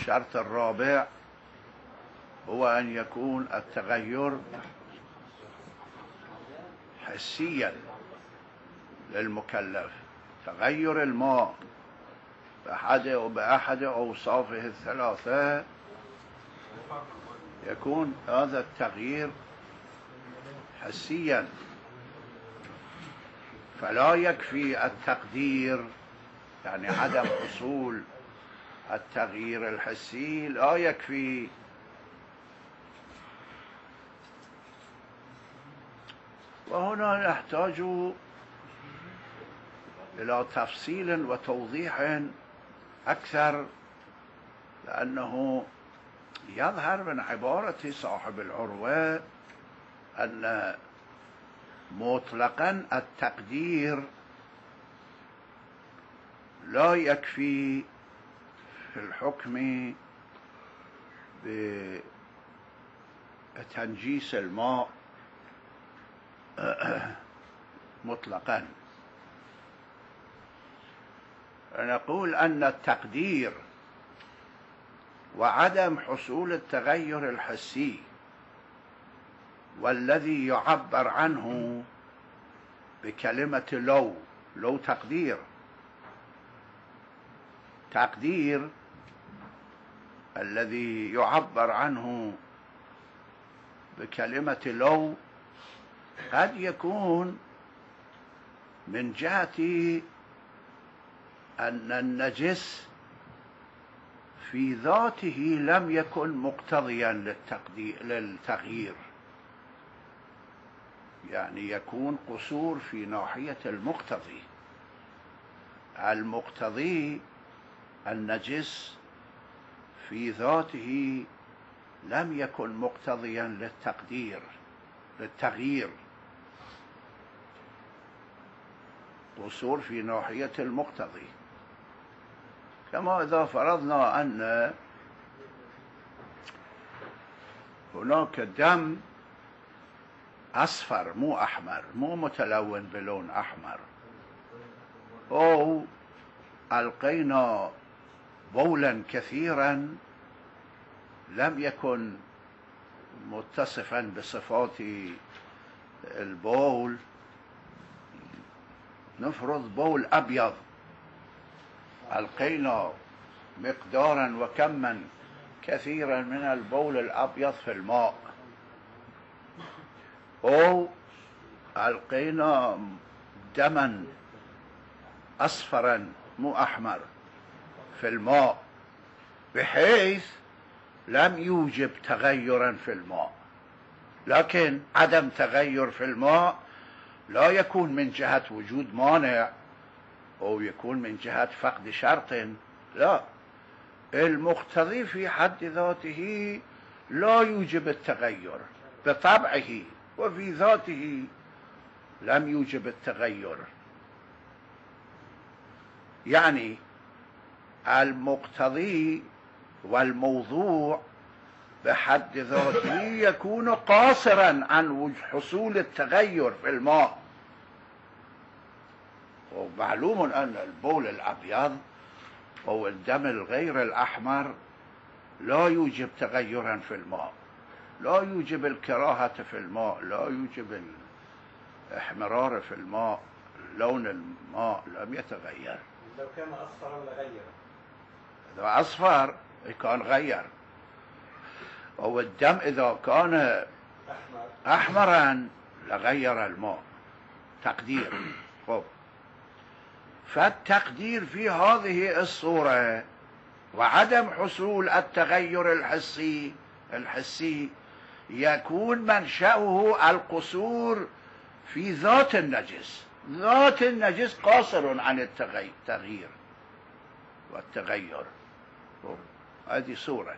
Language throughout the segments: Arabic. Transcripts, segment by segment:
الشرط الرابع هو أن يكون التغير حسيا للمكلف. تغير الماء بأحد أوصافه الثلاثة يكون هذا التغيير حسيا، فلا يكفي التقدير، يعني عدم حصول التغيير الحسي لا يكفي. وهنا نحتاج إلى تفصيل وتوضيح أكثر، لأنه يظهر من عبارة صاحب العروة أن مطلقا التقدير لا يكفي في الحكم بتنجيس الماء مطلقا. نقول أن التقدير وعدم حصول التغير الحسي والذي يعبر عنه بكلمة لو تقدير الذي يعبر عنه بكلمة لو قد يكون من جهة أن النجس في ذاته لم يكن مقتضيا للتغيير، يعني يكون قصور في ناحية المقتضي النجس في ذاته لم يكن مقتضيا للتغيير، قصور في ناحية المقتضي. كما إذا فرضنا أن هناك دم أصفر مو أحمر، مو متلون بلون أحمر، أو ألقينا بولا كثيرا لم يكن متصفا بصفات البول، نفرض بول أبيض ألقينا مقدارا وكما كثيرا من البول الأبيض في الماء، أو ألقينا دما أصفرا مو أحمر في الماء بحيث لم يوجب تغيرا في الماء، لكن عدم تغير في الماء لا يكون من جهة وجود مانع أو يكون من جهة فقد شرط، لا، المقتضي في حد ذاته لا يوجب التغير بطبعه وفي ذاته لم يوجب التغير، يعني المقتضي والموضوع بحد ذاته يكون قاصرا عن حصول التغير في الماء. ومعلوم أن البول الأبيض أو الدم الغير الأحمر لا يوجب تغيرا في الماء، لا يوجب الكراهة في الماء، لا يوجب الاحمرار في الماء، لون الماء لم يتغير. لو كان أصفرا لغير، إذا أصفر كان غير، أو الدم إذا كان أحمرا لغير الماء تقدير. خب، فالتقدير في هذه الصورة وعدم حصول التغير الحسي يكون منشأه القصور في ذات النجس. ذات النجس قاصر عن التغيير والتغير. هذه صورة.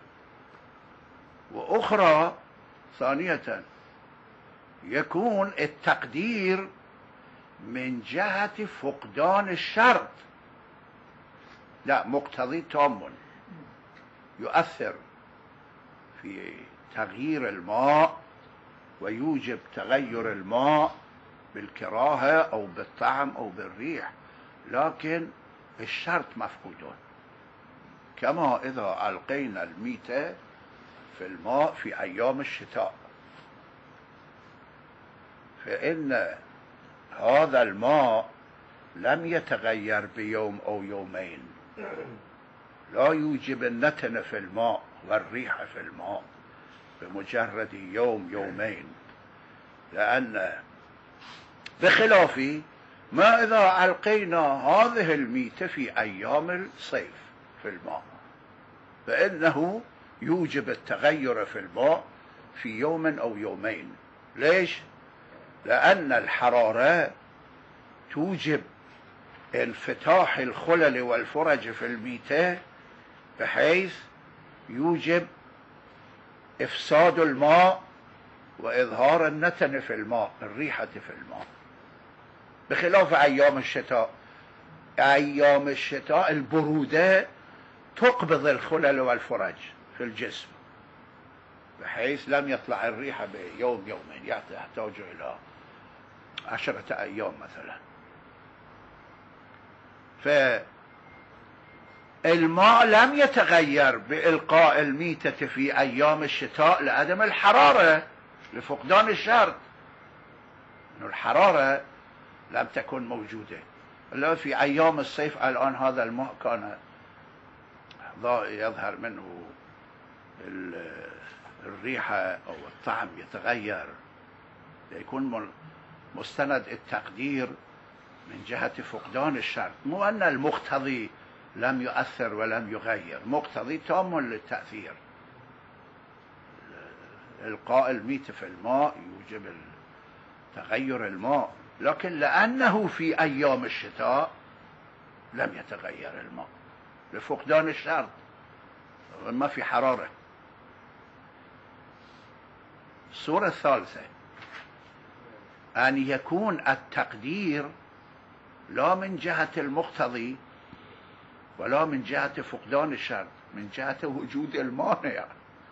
وأخرى ثانية يكون التقدير من جهة فقدان الشرط، لا، مقتضي تام يؤثر في تغيير الماء ويوجب تغير الماء بالكراهة أو بالطعم أو بالريح، لكن الشرط مفقود كما إذا ألقينا الميتة في الماء في أيام الشتاء، فإن هذا الماء لم يتغير بيوم أو يومين، لا يوجب النتن في الماء والريح في الماء بمجرد يوم يومين، لأن بخلاف ما إذا ألقينا هذه الميتة في أيام الصيف في الماء، فإنه يوجب التغير في الماء في يوم أو يومين. ليش؟ لأن الحرارة توجب انفتاح الخلل والفرج في الميتة، بحيث يوجب إفساد الماء وإظهار النتن في الماء، الريحة في الماء، بخلاف أيام الشتاء. أيام الشتاء البرودة تقبض الخلل والفرج في الجسم، بحيث لم يطلع الريحة بيوم يومين، يحتاج إلى 10 أيام مثلا. فالماء لم يتغير بإلقاء الميتة في أيام الشتاء لعدم الحرارة، لفقدان الشرط، إنه الحرارة لم تكن موجودة. إلا في أيام الصيف الآن هذا الماء كان يظهر منه الريحة أو الطعم يتغير، يكون مستند التقدير من جهة فقدان الشرط، مو أن المقتضي لم يؤثر ولم يغير، مقتضي تام للتأثير. إلقاء الميت في الماء يوجب تغير الماء، لكن لأنه في أيام الشتاء لم يتغير الماء لفقدان الشرط، ما في حرارة. الصورة الثالثة أن يكون التقدير لا من جهة المقتضي ولا من جهة فقدان الشرط، من جهة وجود المانع،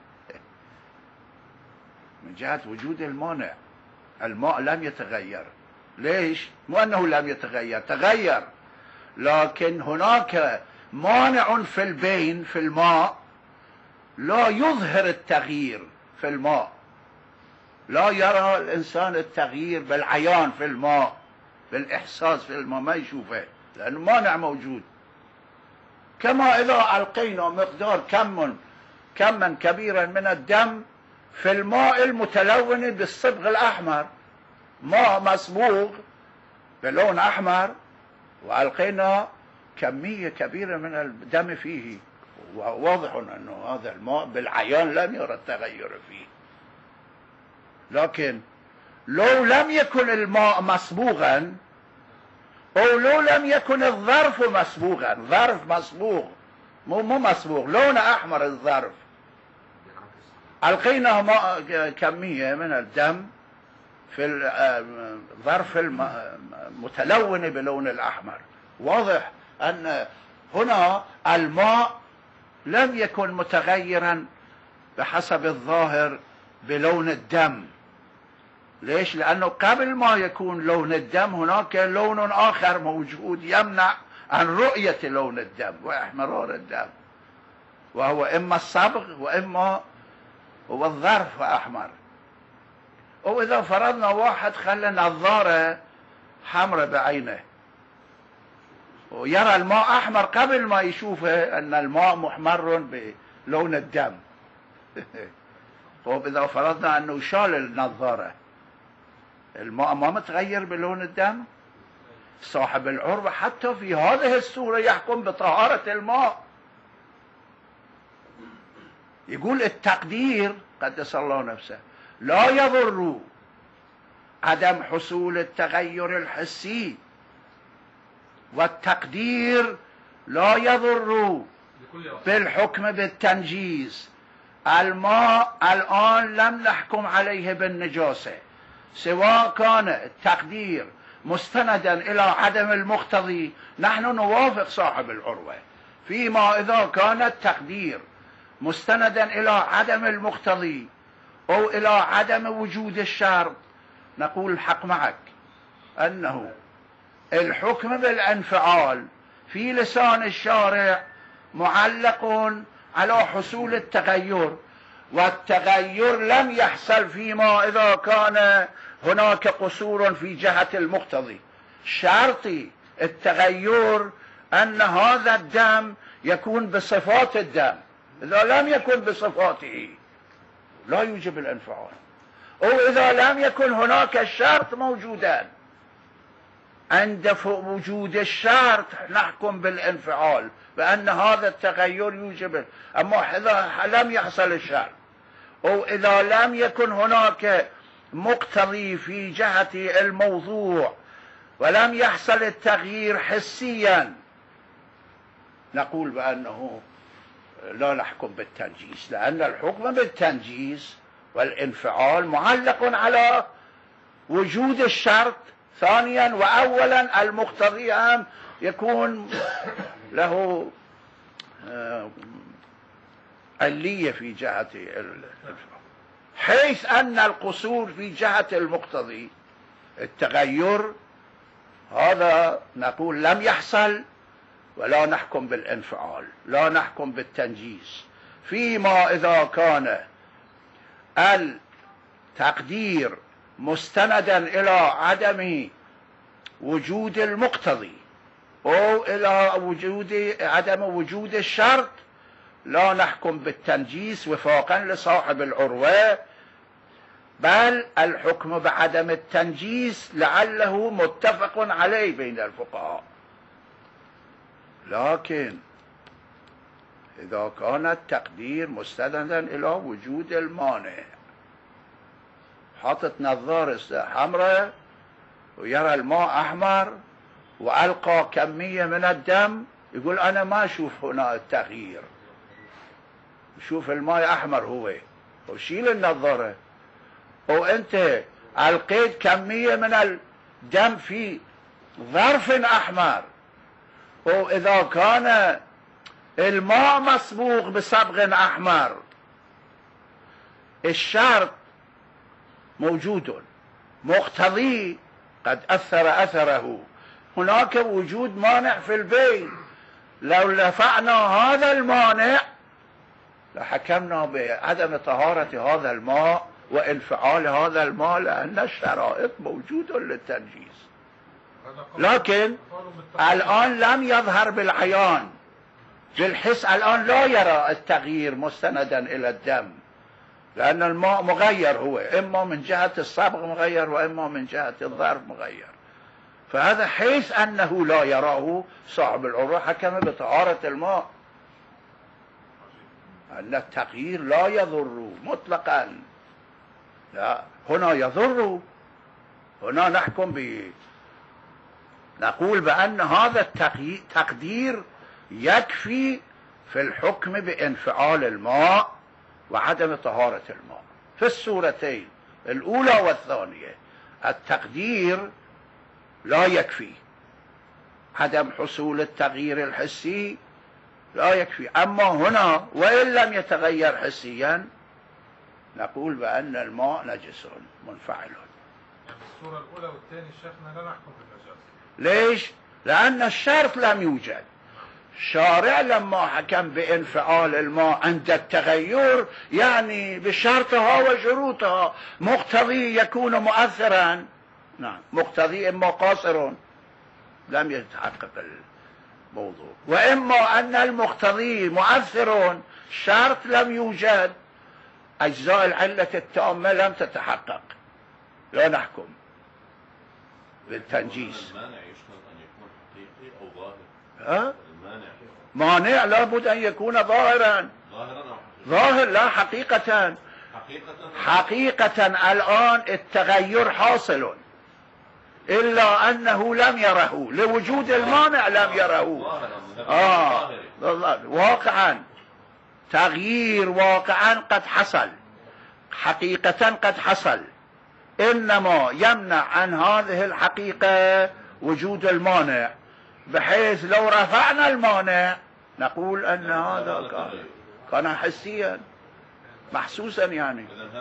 من جهة وجود المانع. الماء لم يتغير. ليش؟ مو أنه لم يتغير، تغير، لكن هناك مانع في البين في الماء لا يظهر التغيير في الماء، لا يرى الإنسان التغيير بالعيان في الماء، بالإحساس في الماء، ما يشوفه لأن مانع موجود. كما إذا ألقينا مقدار كما كبيرا من الدم في الماء المتلون بالصبغ الأحمر، ماء مصبوغ بلون أحمر، وألقينا كمية كبيرة من الدم فيه، واضح أنه هذا الماء بالعيان لم يرى التغير فيه. لكن لو لم يكن الماء مصبوغا، أو لو لم يكن الظرف مصبوغا، ظرف مصبوغ مو مصبوغ، لون أحمر الظرف، ألقينا ماء كمية من الدم في الظرف المتلون بلون الأحمر، واضح أن هنا الماء لم يكن متغيرا بحسب الظاهر بلون الدم. ليش؟ لأنه قبل ما يكون لون الدم هناك لون آخر موجود يمنع عن رؤية لون الدم وإحمرار الدم، وهو إما الصبغ وإما هو الظرف أحمر. وإذا فرضنا واحد خلى نظارة حمراء بعينه ويرى الماء أحمر قبل ما يشوفه أن الماء محمر بلون الدم طيب إذا فرضنا أنه شال النظارة، الماء ما متغير بلون الدم. صاحب العروة حتى في هذه الصورة يحكم بطهارة الماء، يقول التقدير قدس الله نفسه لا يضر عدم حصول التغير الحسي، والتقدير لا يضر بالحكم بالتنجيس. الماء الآن لم نحكم عليه بالنجاسة، سواء كان التقدير مستندا إلى عدم المقتضي، نحن نوافق صاحب العروة. فيما إذا كان التقدير مستندا إلى عدم المقتضي أو إلى عدم وجود الشرط، نقول الحق معك أنه الحكم بالانفعال في لسان الشارع معلق على حصول التغير، والتغير لم يحصل فيما إذا كان هناك قصور في جهة المقتضي. شرط التغير أن هذا الدم يكون بصفات الدم، إذا لم يكن بصفاته لا يوجب الانفعال، أو إذا لم يكن هناك الشرط موجودا، عند وجود الشرط نحكم بالانفعال بأن هذا التغير يوجب. أما إذا لم يحصل الشرط، أو إذا لم يكن هناك مقتضي في جهة الموضوع ولم يحصل التغيير حسيا، نقول بأنه لا نحكم بالتنجيس، لأن الحكم بالتنجيس والانفعال معلق على وجود الشرط. ثانيا وأولا المقتضي هم يكون له علية في جهة الانفعال، حيث أن القصور في جهة المقتضي التغير هذا نقول لم يحصل، ولا نحكم بالانفعال، لا نحكم بالتنجيس. فيما إذا كان التقدير مستندا إلى عدم وجود المقتضي أو إلى عدم وجود الشرط، لا نحكم بالتنجيس وفاقا لصاحب العروة، بل الحكم بعدم التنجيس لعله متفق عليه بين الفقهاء. لكن إذا كان التقدير مستندا إلى وجود المانع، حاطط نظارة حمراء ويرى الماء أحمر وألقى كمية من الدم، يقول أنا ما أشوف هنا التغيير، شوف الماء أحمر هو، وشيل النظارة. وأنت ألقيت كمية من الدم في ظرف أحمر، وإذا كان الماء مصبوغ بصبغ أحمر، الشرط موجود، مقتضي قد أثر أثره، هناك وجود مانع في البين. لو رفعنا هذا المانع لحكمنا بعدم طهارة هذا الماء وانفعال هذا الماء، لأن الشرائط موجود للتنجيس. لكن الآن لم يظهر بالعيان، بالحس الآن لا يرى التغيير مستندا إلى الدم، لأن الماء مغير، هو إما من جهة الصبغ مغير وإما من جهة الظرف مغير. فهذا حيث أنه لا يراه صاحب العروة حكم بطهارة الماء، أن التغيير لا يضر مطلقا، لا هنا يضر، هنا نحكم نقول بأن هذا التقدير يكفي في الحكم بانفعال الماء وعدم طهارة الماء في الصورتين الأولى والثانية. التقدير لا يكفي، عدم حصول التغيير الحسي لا يكفي. أما هنا وإن لم يتغير حسيا نقول بأن الماء نجس منفعل. يعني الصورة الأولى والثانية شيخنا لا نحكم بالنجاسة. ليش؟ لأن الشرط لم يوجد. الشارع لما حكم بانفعال الماء عند التغير يعني بشرطها وشروطها، مقتضي يكون مؤثرا، نعم مقتضي إما قاصر لم يتحقق الموضوع، وإما أن المقتضي مؤثر شرط لم يوجد، أجزاء العلة التامة لم تتحقق، لا نحكم بالتنجيس. المانع يشترط أن يكون حقيقي أو ظاهر. ها؟ المانع مانع لابد أن يكون ظاهرا. ظاهر لا حقيقة. حقيقة الآن التغير حاصل، إلا أنه لم يره لوجود المانع، لم يره. واقعا تغيير واقعا قد حصل، حقيقة قد حصل، إنما يمنع عن هذه الحقيقة وجود المانع، بحيث لو رفعنا المانع نقول أن هذا كان حسيا محسوسا. يعني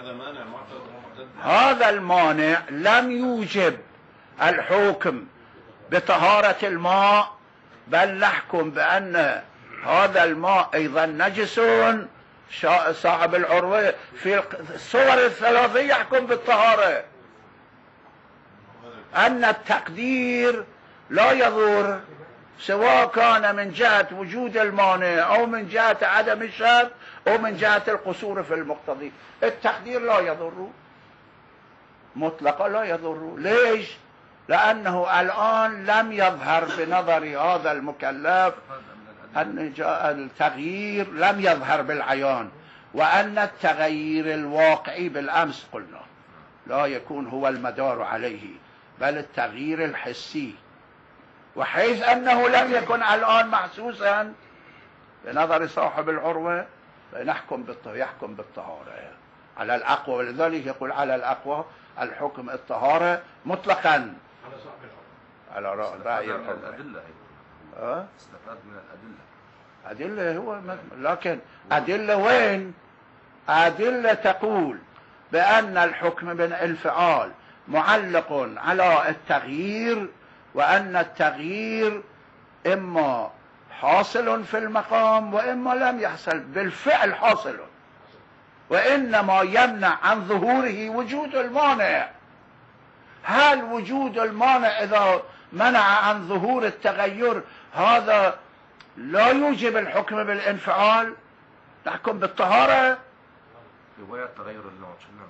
هذا المانع لم يوجب الحكم بطهارة الماء، بل نحكم بأن هذا الماء أيضا نجس. صاحب العروة في الصور الثلاثية يحكم بالطهارة، أن التقدير لا يضر سواء كان من جهة وجود المانع أو من جهة عدم الشرط أو من جهة القصور في المقتضي. التقدير لا يضر مطلقا، لا يضر. ليش؟ لأنه الآن لم يظهر بنظر هذا المكلف أن التغيير لم يظهر بالعيان، وأن التغيير الواقعي بالأمس قلنا لا يكون هو المدار عليه، بل التغيير الحسي. وحيث أنه لم يكن الآن محسوسا بنظر صاحب العروة فنحكم يحكم بالطهارة على الأقوى. ولذلك يقول على الأقوى الحكم الطهارة مطلقا على صاحب العروة. على رأي العروة. الأدلة استفاد من الأدلة. أدلة هو لكن أدلة وين؟ أدلة تقول بأن الحكم بالانفعال معلق على التغيير، وأن التغيير إما حاصل في المقام وإما لم يحصل بالفعل حاصل، وإنما يمنع عن ظهوره وجود المانع. هل وجود المانع إذا منع عن ظهور التغير هذا لا يوجب الحكم بالانفعال؟ نحكم بالطهارة. رواية تغير اللون شو نعمل؟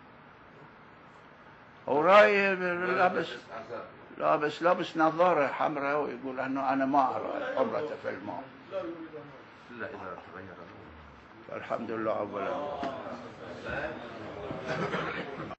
هو راي لابس نظارة حمراء ويقول انه انا ما ارى الحمرة في الماء إلا إذا تغير اللون. الحمد لله اولا.